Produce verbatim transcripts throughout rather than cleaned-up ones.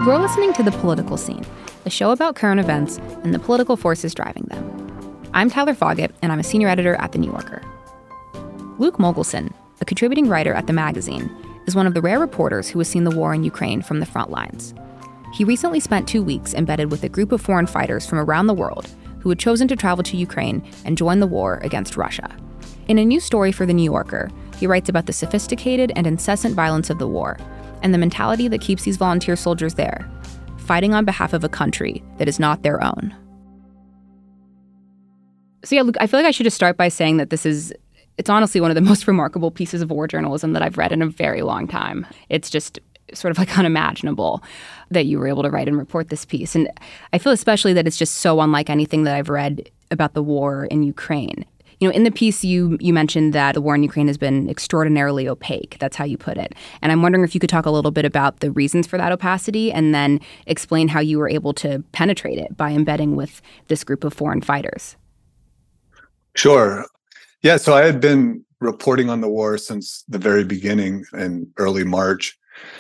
You're listening to The Political Scene, a show about current events and the political forces driving them. I'm Tyler Foggett, and I'm a senior editor at The New Yorker. Luke Mogelson, a contributing writer at the magazine, is one of the rare reporters who has seen the war in Ukraine from the front lines. He recently spent two weeks embedded with a group of foreign fighters from around the world who had chosen to travel to Ukraine and join the war against Russia. In a new story for The New Yorker, he writes about the sophisticated and incessant violence of the war and the mentality that keeps these volunteer soldiers there, fighting on behalf of a country that is not their own. So yeah, Luke, I feel like I should just start by saying that this is, it's honestly one of the most remarkable pieces of war journalism that I've read in a very long time. It's just sort of like unimaginable that you were able to write and report this piece. And I feel especially that it's just so unlike anything that I've read about the war in Ukraine. You know, in the piece, you you mentioned that the war in Ukraine has been extraordinarily opaque. That's how you put it. And I'm wondering if you could talk a little bit about the reasons for that opacity and then explain how you were able to penetrate it by embedding with this group of foreign fighters. Sure. Yeah, so I had been reporting on the war since the very beginning in early March.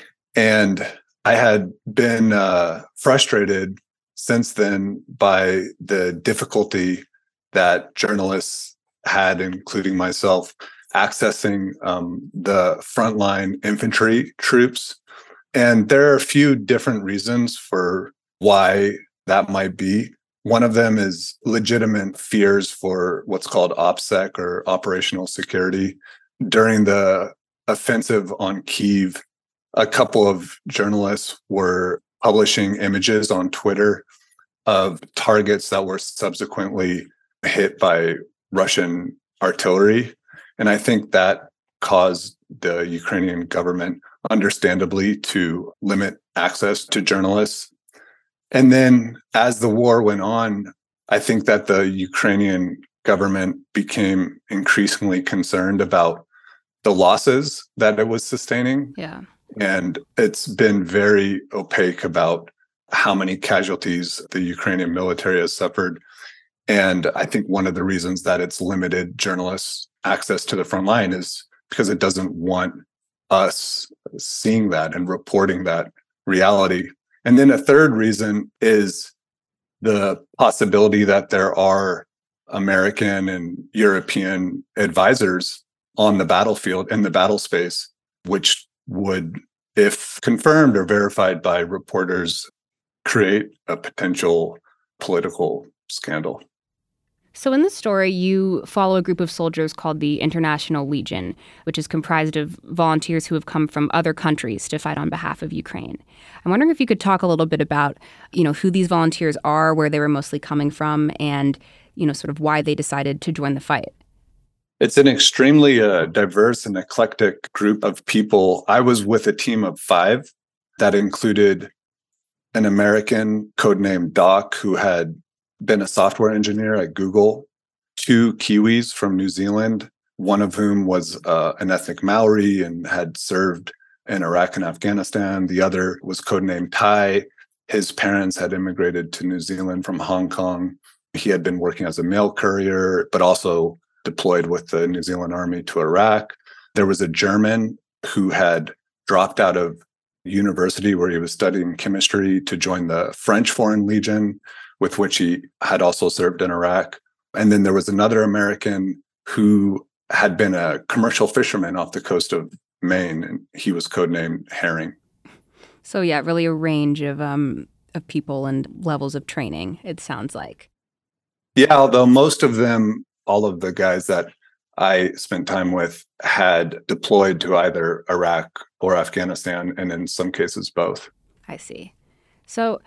And I had been uh, frustrated since then by the difficulty that journalists had, including myself, accessing um, the frontline infantry troops. And there are a few different reasons for why that might be. One of them is legitimate fears for what's called OPSEC, or operational security. During the offensive on Kyiv, a couple of journalists were publishing images on Twitter of targets that were subsequently hit by Russian artillery. And I think that caused the Ukrainian government, understandably, to limit access to journalists. And then as the war went on, I think that the Ukrainian government became increasingly concerned about the losses that it was sustaining. Yeah. And it's been very opaque about how many casualties the Ukrainian military has suffered. And I think one of the reasons that it's limited journalists' access to the front line is because it doesn't want us seeing that and reporting that reality. And then a third reason is the possibility that there are American and European advisors on the battlefield, in the battle space, which would, if confirmed or verified by reporters, create a potential political scandal. So in this story, you follow a group of soldiers called the International Legion, which is comprised of volunteers who have come from other countries to fight on behalf of Ukraine. I'm wondering if you could talk a little bit about, you know, who these volunteers are, where they were mostly coming from, and, you know, sort of why they decided to join the fight. It's an extremely uh, diverse and eclectic group of people. I was with a team of five that included an American codenamed Doc, who had been a software engineer at Google, two Kiwis from New Zealand, one of whom was uh, an ethnic Maori and had served in Iraq and Afghanistan. The other was codenamed Tai. His parents had immigrated to New Zealand from Hong Kong. He had been working as a mail courier, but also deployed with the New Zealand Army to Iraq. There was a German who had dropped out of university where he was studying chemistry to join the French Foreign Legion, with which he had also served in Iraq. And then there was another American who had been a commercial fisherman off the coast of Maine, and he was codenamed Herring. So yeah, really a range of um, of people and levels of training, it sounds like. Yeah, although most of them, all of the guys that I spent time with, had deployed to either Iraq or Afghanistan, and in some cases both. I see. So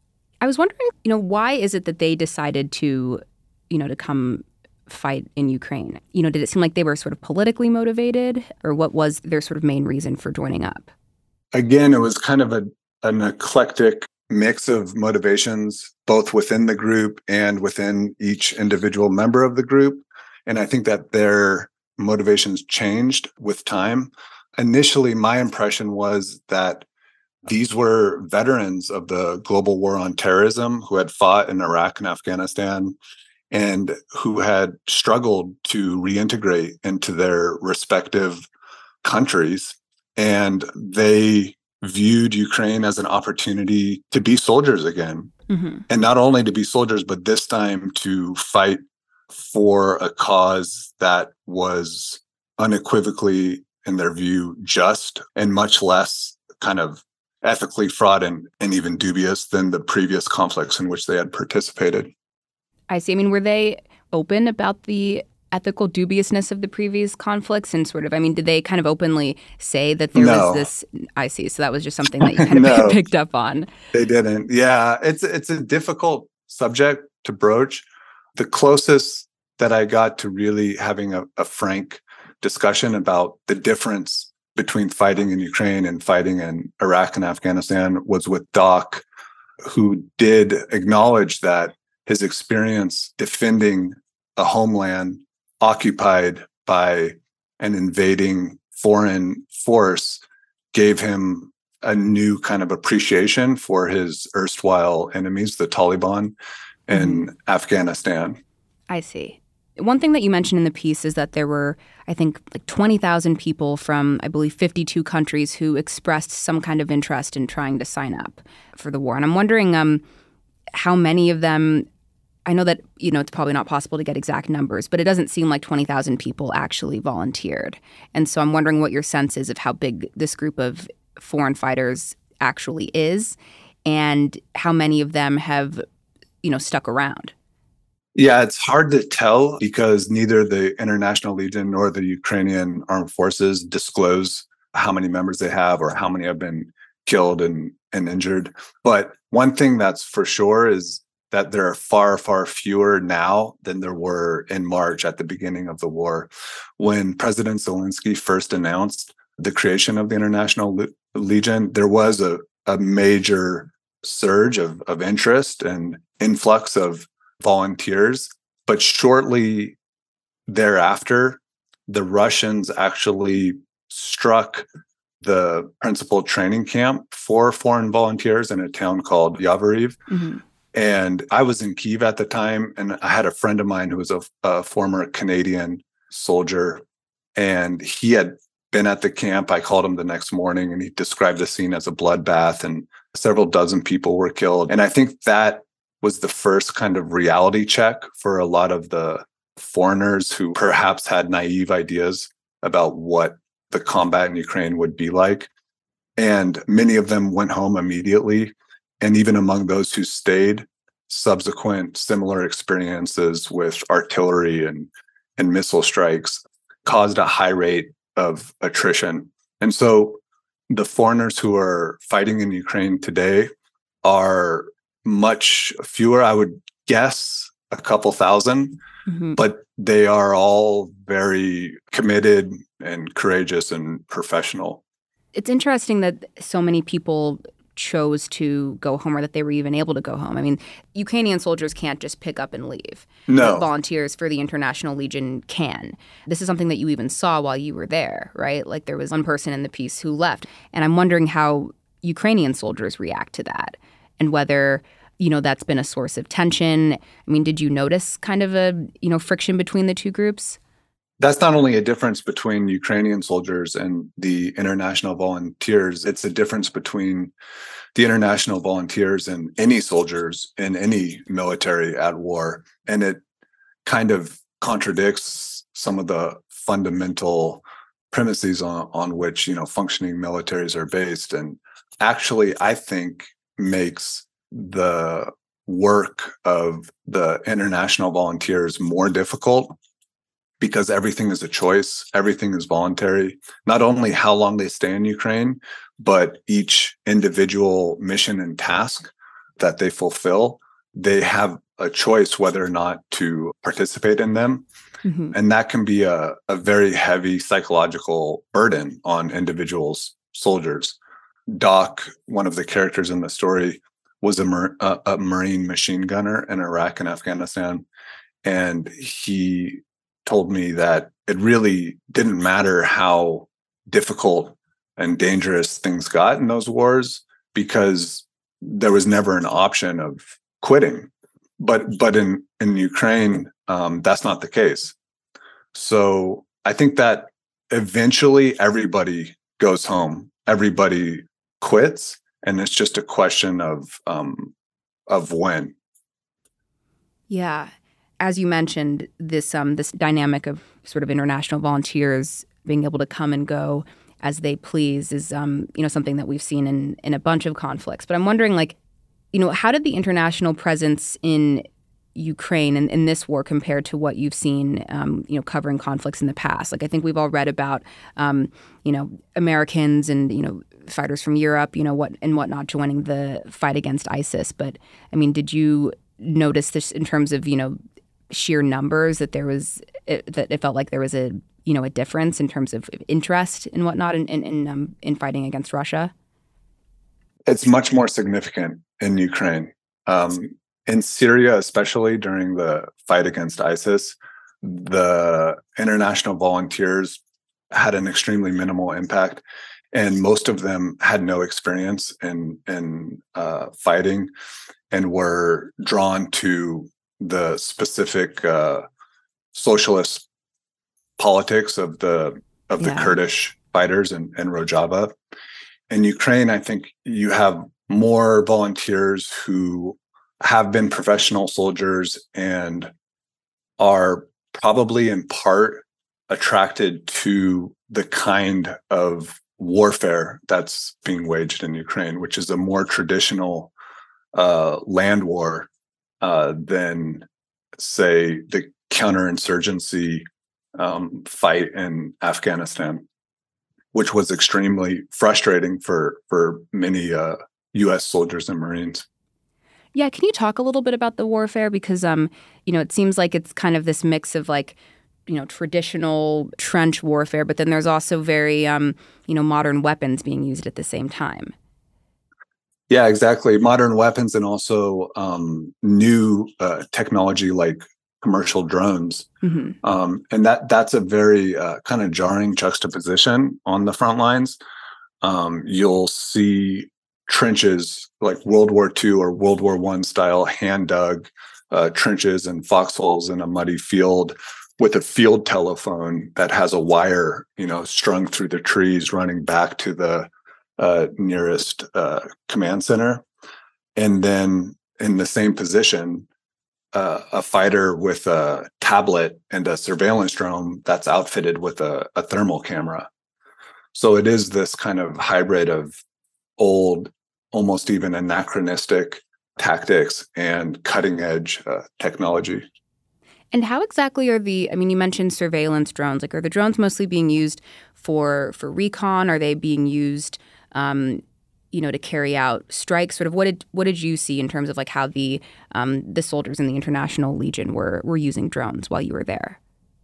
I was wondering, you know, why is it that they decided to, you know, to come fight in Ukraine? You know, did it seem like they were sort of politically motivated, or what was their sort of main reason for joining up? Again, it was kind of a, an eclectic mix of motivations, both within the group and within each individual member of the group. And I think that their motivations changed with time. Initially, my impression was that these were veterans of the global war on terrorism who had fought in Iraq and Afghanistan and who had struggled to reintegrate into their respective countries. And they viewed Ukraine as an opportunity to be soldiers again. Mm-hmm. And not only to be soldiers, but this time to fight for a cause that was unequivocally, in their view, just and much less kind of ethically fraught and, and even dubious than the previous conflicts in which they had participated. I see. I mean, were they open about the ethical dubiousness of the previous conflicts and sort of, I mean, did they kind of openly say that there no. was this, I see. So that was just something that you kind of no, picked up on. They didn't. Yeah, it's it's a difficult subject to broach. The closest that I got to really having a, a frank discussion about the difference between fighting in Ukraine and fighting in Iraq and Afghanistan was with Doc, who did acknowledge that his experience defending a homeland occupied by an invading foreign force gave him a new kind of appreciation for his erstwhile enemies, the Taliban, in mm-hmm. Afghanistan. I see. One thing that you mentioned in the piece is that there were, I think, like twenty thousand people from, I believe, fifty-two countries who expressed some kind of interest in trying to sign up for the war. And I'm wondering um, how many of them, I know that, you know, it's probably not possible to get exact numbers, but it doesn't seem like twenty thousand people actually volunteered. And so I'm wondering what your sense is of how big this group of foreign fighters actually is and how many of them have, you know, stuck around. Yeah, it's hard to tell because neither the International Legion nor the Ukrainian Armed Forces disclose how many members they have or how many have been killed and, and injured. But one thing that's for sure is that there are far, far fewer now than there were in March at the beginning of the war. When President Zelensky first announced the creation of the International Le- Legion, there was a, a major surge of, of interest and influx of volunteers. But shortly thereafter, the Russians actually struck the principal training camp for foreign volunteers in a town called Yavoriv. Mm-hmm. And I was in Kyiv at the time, and I had a friend of mine who was a, a former Canadian soldier, and he had been at the camp. I called him the next morning, and he described the scene as a bloodbath, and several dozen people were killed. And I think that was the first kind of reality check for a lot of the foreigners who perhaps had naive ideas about what the combat in Ukraine would be like. And many of them went home immediately. And even among those who stayed, subsequent similar experiences with artillery and, and missile strikes caused a high rate of attrition. And so the foreigners who are fighting in Ukraine today are much fewer, I would guess a couple thousand, mm-hmm. but they are all very committed and courageous and professional. It's interesting that so many people chose to go home or that they were even able to go home. I mean, Ukrainian soldiers can't just pick up and leave. No. But volunteers for the International Legion can. This is something that you even saw while you were there, right? Like there was one person in the piece who left. And I'm wondering how Ukrainian soldiers react to that and whether, you know, that's been a source of tension. I mean, did you notice kind of a, you know, friction between the two groups? That's not only a difference between Ukrainian soldiers and the international volunteers, it's a difference between the international volunteers and any soldiers in any military at war. And it kind of contradicts some of the fundamental premises on, on which, you know, functioning militaries are based. And actually, I think makes the work of the international volunteers more difficult because everything is a choice, everything is voluntary. Not only how long they stay in Ukraine, but each individual mission and task that they fulfill, they have a choice whether or not to participate in them. Mm-hmm. And that can be a, a very heavy psychological burden on individuals, soldiers. Doc, one of the characters in the story, was a, Mar- a, a Marine machine gunner in Iraq and Afghanistan. And he told me that it really didn't matter how difficult and dangerous things got in those wars because there was never an option of quitting. But but in, in Ukraine, um, that's not the case. So I think that eventually everybody goes home. Everybody quits, and it's just a question of um, of when. Yeah. As you mentioned, this um, this dynamic of sort of international volunteers being able to come and go as they please is um, you know, something that we've seen in in a bunch of conflicts. But I'm wondering, like, you know, how did the international presence in Ukraine and in this war compared to what you've seen, um, you know, covering conflicts in the past? Like, I think we've all read about, um, you know, Americans and, you know, fighters from Europe, you know, what and whatnot joining the fight against ISIS. But I mean, did you notice this in terms of, you know, sheer numbers, that there was it, that it felt like there was a, you know, a difference in terms of interest and whatnot in in in, um, in fighting against Russia? It's much more significant in Ukraine. Um, in Syria, especially during the fight against ISIS, the international volunteers had an extremely minimal impact, and most of them had no experience in in uh, fighting, and were drawn to the specific uh, socialist politics of the of the Yeah. Kurdish fighters in, in Rojava. In Ukraine, I think you have more volunteers who have been professional soldiers and are probably in part attracted to the kind of warfare that's being waged in Ukraine, which is a more traditional uh, land war uh, than, say, the counterinsurgency um, fight in Afghanistan, which was extremely frustrating for for many uh, U S soldiers and Marines. Yeah, can you talk a little bit about the warfare? Because, um, you know, it seems like it's kind of this mix of, like, you know, traditional trench warfare, but then there's also very, um, you know, modern weapons being used at the same time. Yeah, exactly. Modern weapons and also um, new uh, technology like commercial drones. Mm-hmm. Um, and that that's a very uh, kind of jarring juxtaposition on the front lines. Um, you'll see trenches like World War Two or World War One style hand dug uh, trenches and foxholes in a muddy field with a field telephone that has a wire, you know, strung through the trees running back to the uh, nearest uh, command center. And then in the same position, uh, a fighter with a tablet and a surveillance drone that's outfitted with a, a thermal camera. So it is this kind of hybrid of old, almost even anachronistic tactics and cutting edge uh, technology. And how exactly are the, I mean, you mentioned surveillance drones. Like, are the drones mostly being used for for recon? Are they being used, um, you know, to carry out strikes? Sort of what did what did you see in terms of, like, how the um, the soldiers in the International Legion were were using drones while you were there?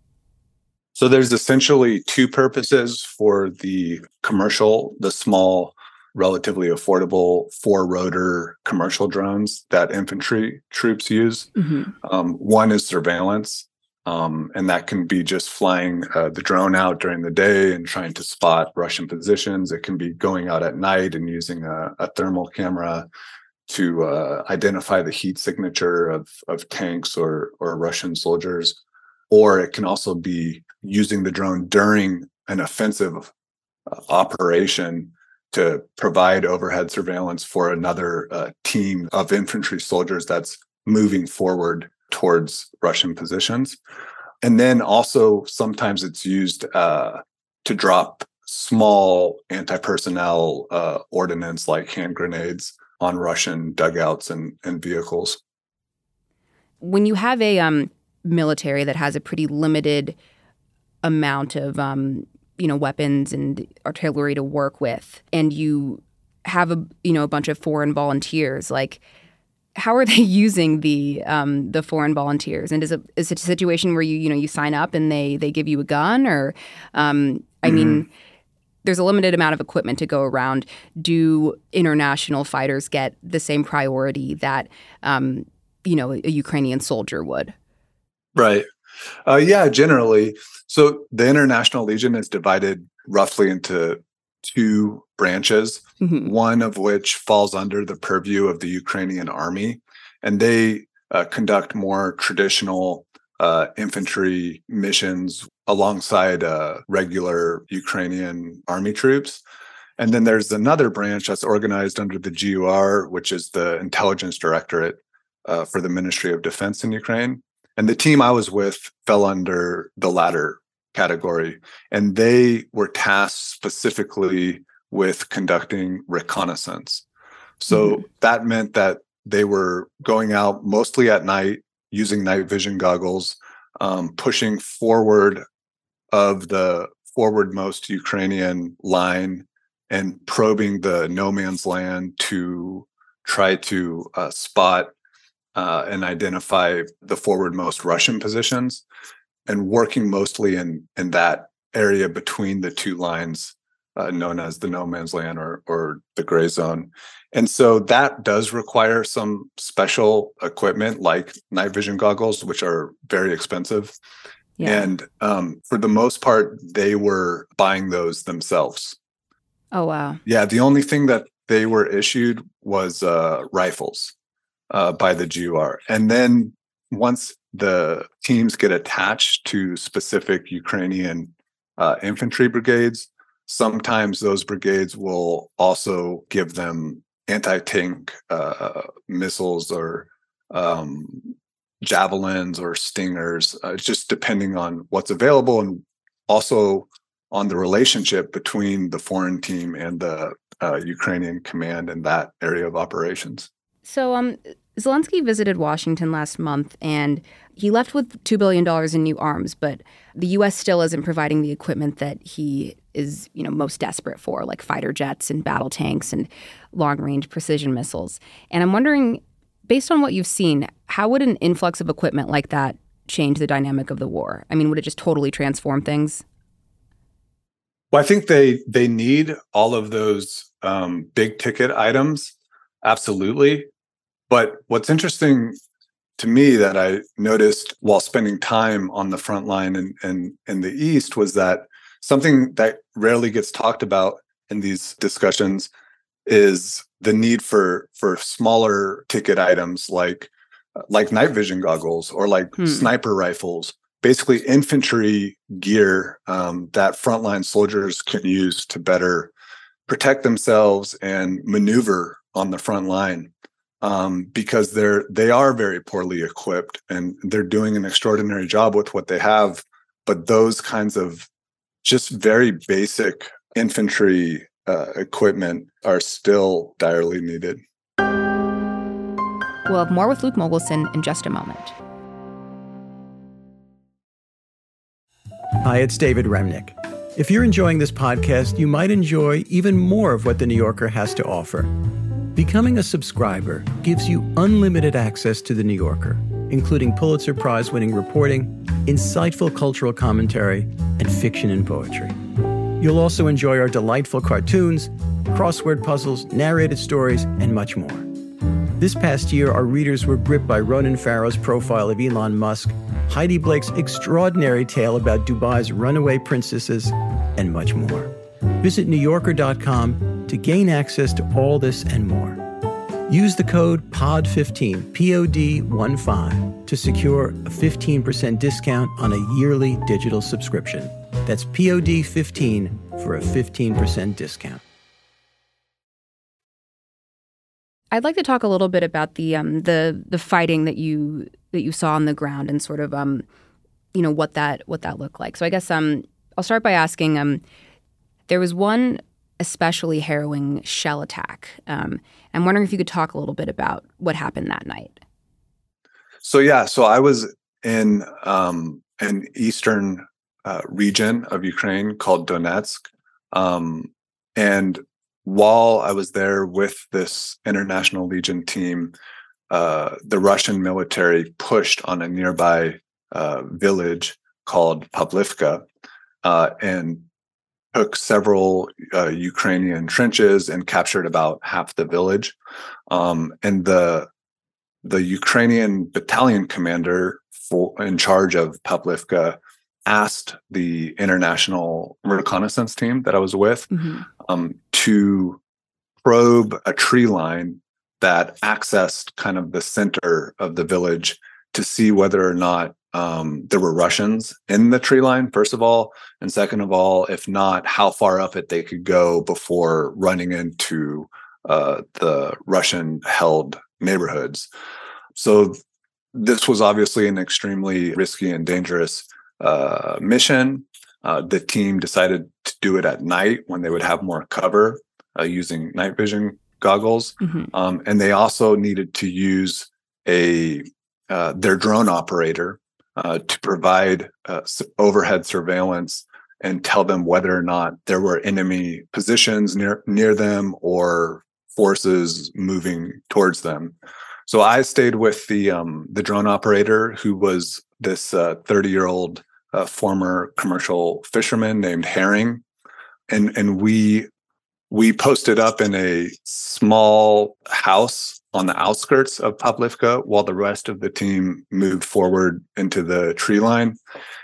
So there's essentially two purposes for the commercial, the small, relatively affordable four-rotor commercial drones that infantry troops use. Mm-hmm. Um, one is surveillance, um, and that can be just flying uh, the drone out during the day and trying to spot Russian positions. It can be going out at night and using a, a thermal camera to uh, identify the heat signature of, of tanks or, or Russian soldiers. Or it can also be using the drone during an offensive uh, operation to provide overhead surveillance for another uh, team of infantry soldiers that's moving forward towards Russian positions. And then also sometimes it's used uh, to drop small anti-personnel uh, ordnance like hand grenades on Russian dugouts and, and vehicles. When you have a um, military that has a pretty limited amount of um, you know, weapons and artillery to work with, and you have a you know a bunch of foreign volunteers, like, how are they using the um, the foreign volunteers? And is it is it a situation where you you know you sign up and they they give you a gun, or um, I mm-hmm. mean, there's a limited amount of equipment to go around. Do international fighters get the same priority that um, you know a Ukrainian soldier would? Right. Uh, yeah, generally. So the International Legion is divided roughly into two branches, mm-hmm. one of which falls under the purview of the Ukrainian army, and they uh, conduct more traditional uh, infantry missions alongside uh, regular Ukrainian army troops. And then there's another branch that's organized under the G U R, which is the Intelligence Directorate uh, for the Ministry of Defense in Ukraine. And the team I was with fell under the latter category. And they were tasked specifically with conducting reconnaissance. So mm-hmm. that meant that they were going out mostly at night using night vision goggles, um, pushing forward of the forwardmost Ukrainian line and probing the no man's land to try to uh, spot uh, and identify the forwardmost Russian positions, and working mostly in, in that area between the two lines, uh, known as the no man's land or, or the gray zone. And so that does require some special equipment like night vision goggles, which are very expensive. Yeah. And um, for the most part, they were buying those themselves. Oh, wow. Yeah, the only thing that they were issued was uh, rifles uh, by the G U R. And then once the teams get attached to specific Ukrainian uh, infantry brigades, sometimes those brigades will also give them anti-tank uh, missiles or um, javelins or stingers, uh, just depending on what's available, and also on the relationship between the foreign team and the uh, Ukrainian command in that area of operations. So um, Zelensky visited Washington last month, and he left with two billion dollars in new arms, but the U S still isn't providing the equipment that he is, you know, most desperate for, like fighter jets and battle tanks and long-range precision missiles. And I'm wondering, based on what you've seen, how would an influx of equipment like that change the dynamic of the war? I mean, would it just totally transform things? Well, I think they they need all of those um, big ticket items, absolutely. But what's interesting to me that I noticed while spending time on the front line in, in, in the East was that something that rarely gets talked about in these discussions is the need for for smaller ticket items like like night vision goggles or like hmm. sniper rifles, basically infantry gear um, that frontline soldiers can use to better protect themselves and maneuver on the front line. Um, because they're they are very poorly equipped and they're doing an extraordinary job with what they have. But those kinds of just very basic infantry uh, equipment are still direly needed. We'll have more with Luke Mogelson in just a moment. Hi, it's David Remnick. If you're enjoying this podcast, you might enjoy even more of what The New Yorker has to offer. Becoming a subscriber gives you unlimited access to The New Yorker, including Pulitzer Prize-winning reporting, insightful cultural commentary, and fiction and poetry. You'll also enjoy our delightful cartoons, crossword puzzles, narrated stories, and much more. This past year, our readers were gripped by Ronan Farrow's profile of Elon Musk, Heidi Blake's extraordinary tale about Dubai's runaway princesses, and much more. Visit New Yorker dot com to gain access to all this and more. Use the code P O D fifteen, P O D fifteen, to secure a fifteen percent discount on a yearly digital subscription. That's P O D fifteen for a fifteen percent discount. I'd like to talk a little bit about the um, the the fighting that you that you saw on the ground and sort of um, you know what that what that looked like. So I guess um, I'll start by asking. Um, there was one especially harrowing shell attack. Um, I'm wondering if you could talk a little bit about what happened that night. So yeah, so I was in um, an eastern uh, region of Ukraine called Donetsk, um, and while I was there with this International Legion team, uh, the Russian military pushed on a nearby uh, village called Pavlivka uh, and took several uh, Ukrainian trenches and captured about half the village. Um, and the the Ukrainian battalion commander for, in charge of Pavlivka asked the international reconnaissance team that I was with mm-hmm. um, to probe a tree line that accessed kind of the center of the village to see whether or not um, there were Russians in the tree line, first of all. And second of all, if not, how far up it they could go before running into uh, the Russian-held neighborhoods. So this was obviously an extremely risky and dangerous uh, mission. Uh, the team decided to do it at night when they would have more cover uh, using night vision goggles. Mm-hmm. Um, and they also needed to use a uh, their drone operator uh, to provide uh, overhead surveillance and tell them whether or not there were enemy positions near near them or forces moving towards them. So I stayed with the um, the drone operator, who was this thirty-year-old uh, uh, former commercial fisherman named Herring, and and we we posted up in a small house on the outskirts of Pavlivka while the rest of the team moved forward into the tree line.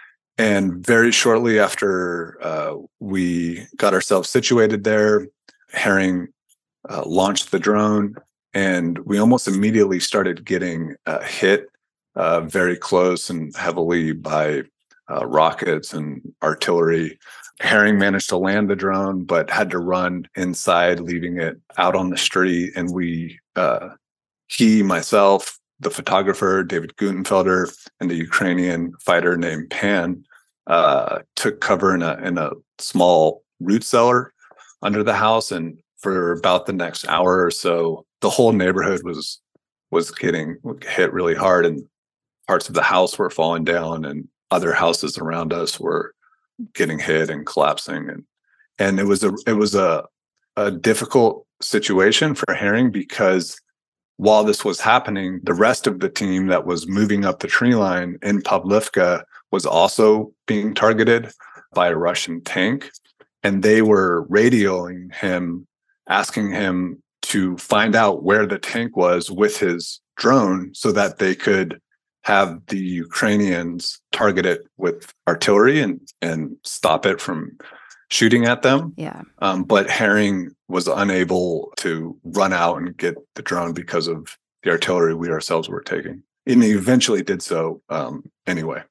And very shortly after uh, we got ourselves situated there, Herring uh, launched the drone. And we almost immediately started getting uh, hit uh, very close and heavily by uh, rockets and artillery. Herring managed to land the drone, but had to run inside, leaving it out on the street. And we, uh, he, myself, the photographer, David Gutenfelder, and the Ukrainian fighter named Pan, uh, took cover in a in a small root cellar under the house. And for about the next hour or so, the whole neighborhood was was getting hit really hard, and parts of the house were falling down, and other houses around us were getting hit and collapsing. And and it was a it was a a difficult situation for Herring, because while this was happening, the rest of the team that was moving up the tree line in Pavlivka was also being targeted by a Russian tank, and they were radioing him, asking him to find out where the tank was with his drone so that they could have the Ukrainians target it with artillery and, and stop it from shooting at them. Yeah. Um, but Herring was unable to run out and get the drone because of the artillery we ourselves were taking. And he eventually did so um, anyway.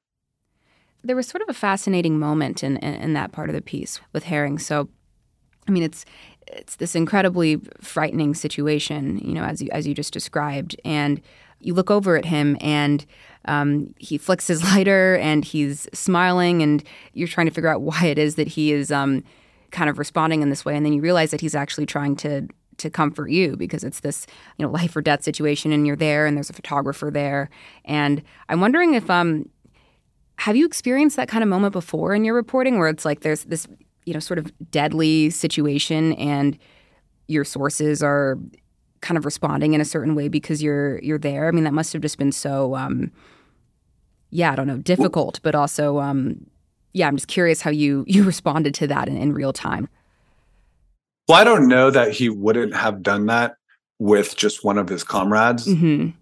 There was sort of a fascinating moment in, in, in that part of the piece with Herring. So, I mean, it's it's this incredibly frightening situation, you know, as you as you just described. And you look over at him, and um, he flicks his lighter, and he's smiling, and you're trying to figure out why it is that he is um, kind of responding in this way. And then you realize that he's actually trying to to comfort you, because it's this, you know, life or death situation, and you're there, and there's a photographer there. And I'm wondering if um, have you experienced that kind of moment before in your reporting, where it's like there's this, you know, sort of deadly situation, and your sources are kind of responding in a certain way because you're you're there? I mean, that must have just been so, um, yeah, I don't know, difficult, but also, um, yeah, I'm just curious how you you responded to that in, in real time. Well, I don't know that he wouldn't have done that with just one of his comrades. Mm-hmm.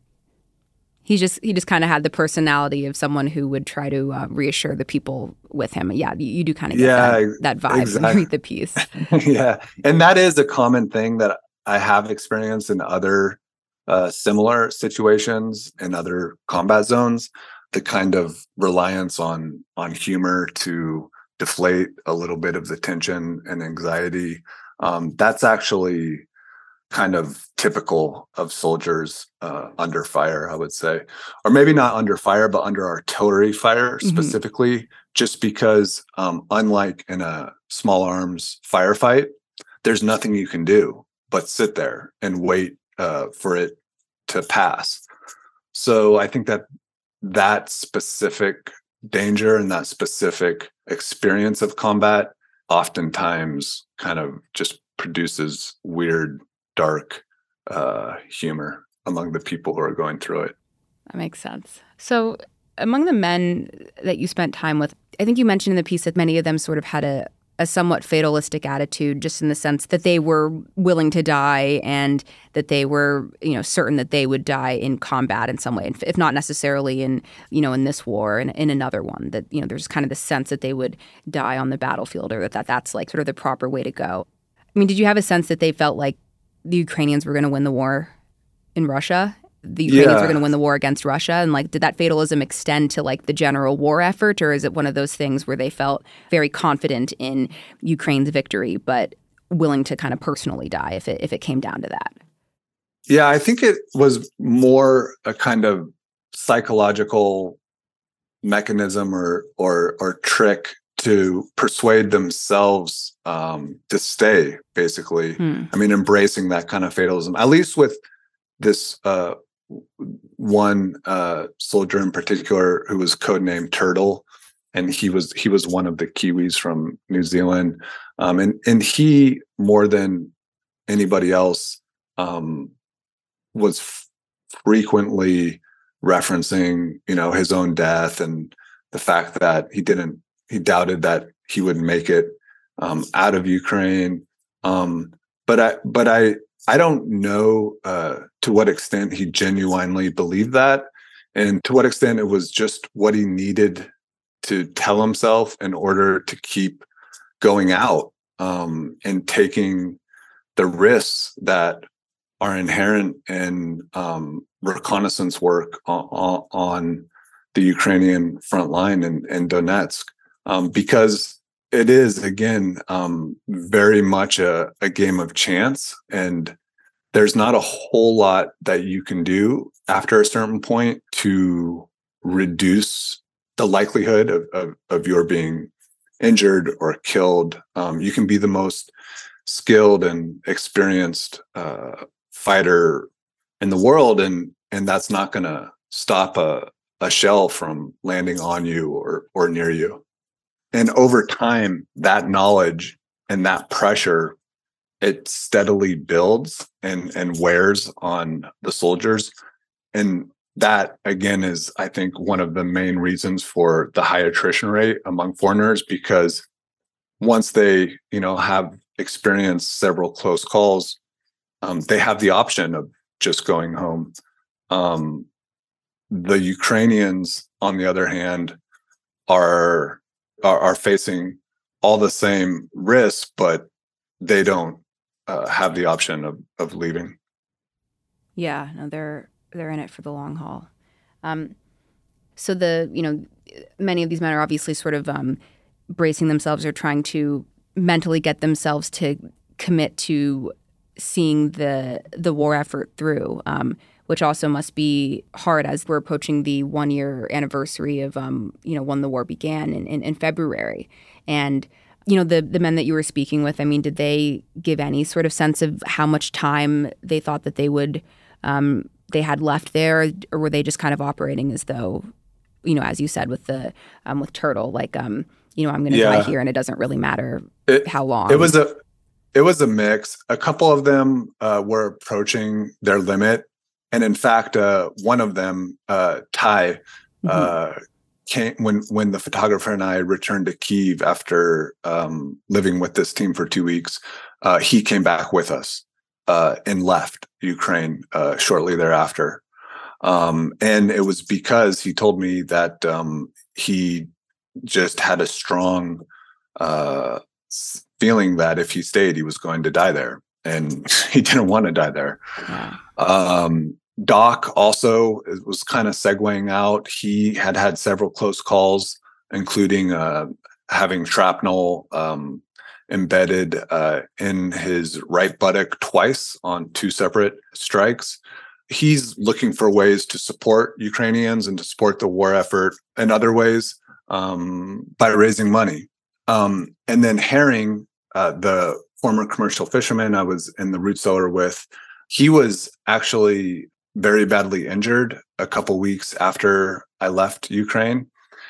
He just he just kind of had the personality of someone who would try to uh, reassure the people with him. Yeah, you, you do kind of get yeah, that, that vibe exactly. when you read the piece. Yeah, and that is a common thing that I have experienced in other uh, similar situations in other combat zones. The kind of reliance on on humor to deflate a little bit of the tension and anxiety. Um, that's actually kind of typical of soldiers uh, under fire, I would say. Or maybe not under fire, but under artillery fire specifically, mm-hmm. just because um, unlike in a small arms firefight, there's nothing you can do but sit there and wait uh, for it to pass. So I think that that specific danger and that specific experience of combat oftentimes kind of just produces weird, dark uh, humor among the people who are going through it. That makes sense. So among the men that you spent time with, I think you mentioned in the piece that many of them sort of had a, a somewhat fatalistic attitude, just in the sense that they were willing to die and that they were, you know, certain that they would die in combat in some way, if not necessarily in, you know, in this war and in another one, that, you know, there's kind of the sense that they would die on the battlefield, or that, that that's like sort of the proper way to go. I mean, did you have a sense that they felt like the Ukrainians were going to win the war in Russia? the Ukrainians Yeah. were going to win the war against Russia? And like, did that fatalism extend to like the general war effort, or is it one of those things where they felt very confident in Ukraine's victory, but willing to kind of personally die if it if it came down to that? Yeah, I think it was more a kind of psychological mechanism or or or trick to persuade themselves um, to stay, basically. Hmm. I mean, embracing that kind of fatalism, at least with this uh, one uh, soldier in particular who was codenamed Turtle, and he was he was one of the Kiwis from New Zealand, um, and and he more than anybody else um, was f- frequently referencing, you know, his own death and the fact that he didn't, he doubted that he would make it um, out of Ukraine. Um, but I, but I, I don't know uh, to what extent he genuinely believed that, and to what extent it was just what he needed to tell himself in order to keep going out um, and taking the risks that are inherent in um, reconnaissance work on, on the Ukrainian front line in, in Donetsk, um, because it is, again, um, very much a, a game of chance, and there's not a whole lot that you can do after a certain point to reduce the likelihood of, of, of your being injured or killed. Um, you can be the most skilled and experienced uh, fighter in the world, and and that's not going to stop a, a shell from landing on you or or near you. And over time, that knowledge and that pressure, it steadily builds and and wears on the soldiers. And that, again, is, I think, one of the main reasons for the high attrition rate among foreigners, because once they, you know, have experienced several close calls, um, they have the option of just going home. Um, the Ukrainians, on the other hand, are, are are facing all the same risks, but they don't uh, have the option of of leaving. Yeah, no, they're they're in it for the long haul. Um, so the you know many of these men are obviously sort of um, bracing themselves or trying to mentally get themselves to commit to seeing the the war effort through, um, which also must be hard as we're approaching the one year anniversary of um, you know when the war began in, in, in February. And you know the the men that you were speaking with, I mean, did they give any sort of sense of how much time they thought that they would um, they had left there, or were they just kind of operating as though, you know, as you said with the um, with Turtle, like um, you know, I'm going to Yeah. die here, and it doesn't really matter It, how long. It was a it was a mix. A couple of them uh, were approaching their limit, and in fact, uh, one of them, uh, Ty, Mhm. uh, came when when the photographer and I returned to Kyiv after um, living with this team for two weeks. Uh, he came back with us uh, and left Ukraine uh, shortly thereafter. Um, and it was because he told me that um, he just had a strong uh, s- feeling that if he stayed, he was going to die there, and he didn't want to die there. Yeah. Um, Doc also was kind of segueing out. He had had several close calls, including uh, having shrapnel um, embedded uh, in his right buttock twice on two separate strikes. He's looking for ways to support Ukrainians and to support the war effort in other ways um, by raising money. Um, and then Herring, uh, the former commercial fisherman I was in the root cellar with, he was actually very badly injured a couple weeks after I left Ukraine.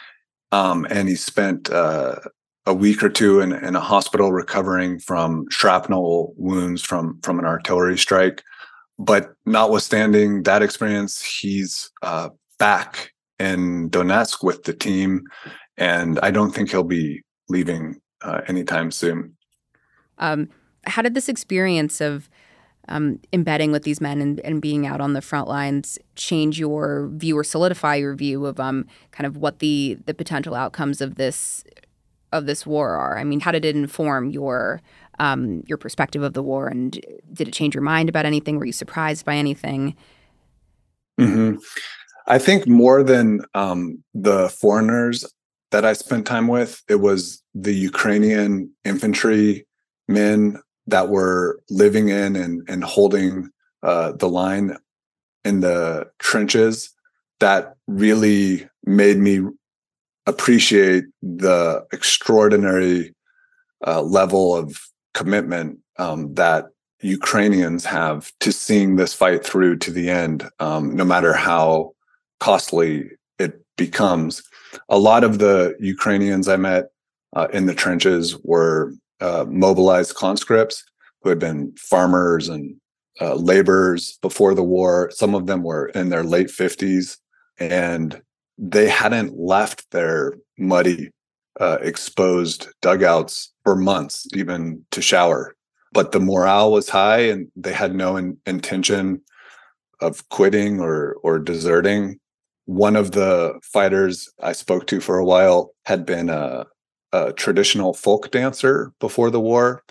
Um, and he spent uh, a week or two in, in a hospital recovering from shrapnel wounds from, from an artillery strike. But notwithstanding that experience, he's uh, back in Donetsk with the team, and I don't think he'll be leaving uh, anytime soon. Um, how did this experience of um, embedding with these men and, and being out on the front lines change your view or solidify your view of um, kind of what the the potential outcomes of this of this war are? I mean, how did it inform your um, your perspective of the war, and did it change your mind about anything? Were you surprised by anything? Mm-hmm. I think more than um, the foreigners that I spent time with, it was the Ukrainian infantry men that were living in and, and holding uh, the line in the trenches that really made me appreciate the extraordinary uh, level of commitment um, that Ukrainians have to seeing this fight through to the end, um, no matter how costly it becomes. A lot of the Ukrainians I met uh, in the trenches were uh, mobilized conscripts who had been farmers and uh, laborers before the war. Some of them were in their late fifties, and they hadn't left their muddy, uh, exposed dugouts for months, even to shower. But the morale was high, and they had no in- intention of quitting or or deserting. One of the fighters I spoke to for a while had been a, a traditional folk dancer before the war,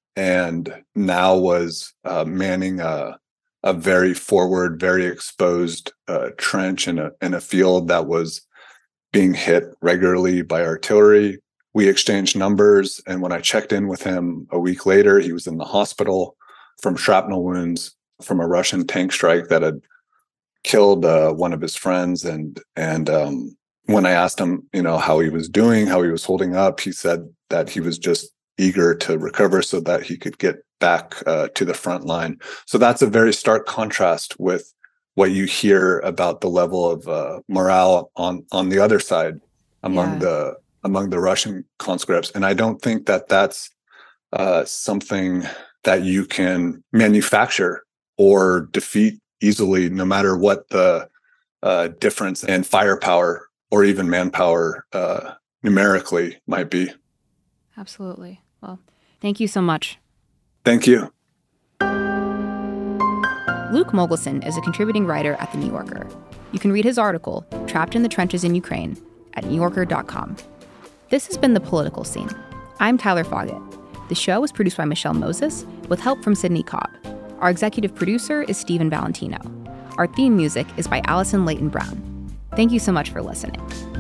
and now was uh, manning a, a very forward, very exposed uh, trench in a in a field that was being hit regularly by artillery. We exchanged numbers, and when I checked in with him a week later, he was in the hospital from shrapnel wounds from a Russian tank strike that had killed uh, one of his friends. And and um, when I asked him, you know, how he was doing, how he was holding up, he said that he was just eager to recover so that he could get back uh, to the front line. So that's a very stark contrast with what you hear about the level of uh, morale on on the other side among yeah. the among the Russian conscripts. And I don't think that that's uh, something that you can manufacture or defeat easily, no matter what the uh, difference in firepower or even manpower uh, numerically might be. Absolutely. Well, thank you so much. Thank you. Luke Mogelson is a contributing writer at The New Yorker. You can read his article, Trapped in the Trenches in Ukraine, at new yorker dot com. This has been The Political Scene. I'm Tyler Foggett. The show was produced by Michelle Moses with help from Sydney Cobb. Our executive producer is Stephen Valentino. Our theme music is by Allison Leighton Brown. Thank you so much for listening.